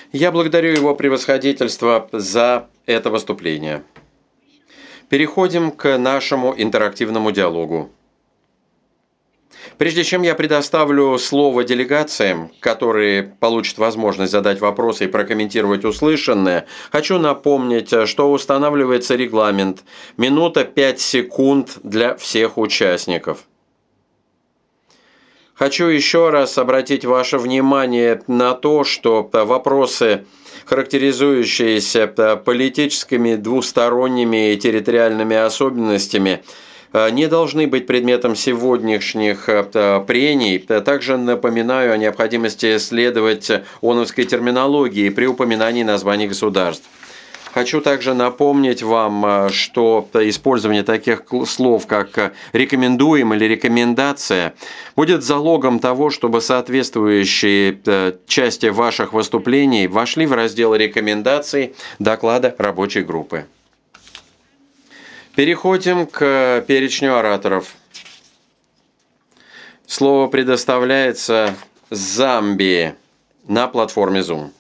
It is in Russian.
Я благодарю его превосходительство за это выступление. Переходим к нашему интерактивному диалогу. Прежде чем я предоставлю слово делегациям, которые получат возможность задать вопросы и прокомментировать услышанное, хочу напомнить, что устанавливается регламент минута 5 секунд для всех участников. Хочу еще раз обратить ваше внимание на то, что вопросы, характеризующиеся политическими, двусторонними и территориальными особенностями, не должны быть предметом сегодняшних прений. Также напоминаю о необходимости следовать ООНовской терминологии при упоминании названий государств. Хочу также напомнить вам, что использование таких слов, как «рекомендуем» или «рекомендация» будет залогом того, чтобы соответствующие части ваших выступлений вошли в раздел рекомендаций доклада рабочей группы. Переходим к перечню ораторов. Слово предоставляется Замбии на платформе Zoom.